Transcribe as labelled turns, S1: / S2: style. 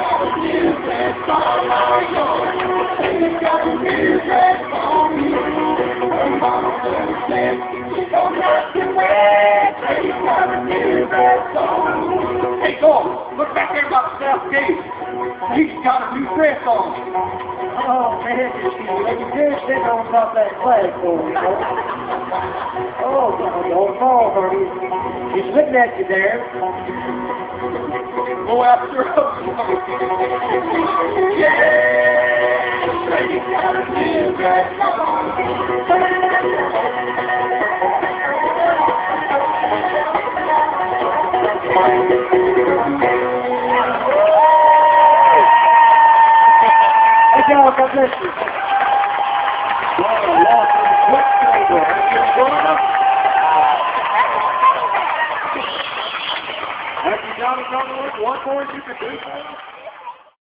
S1: Hey, go! Look back there by the south gate. He's got a new dress on.
S2: Oh, man, you're sitting on top of that flagpole, you know. Oh, don't fall, honey. He's looking at you there.
S1: Go after him. Yeah! He's got a new dress
S2: Hey, God bless you.
S1: Have you got another one? One more you can do?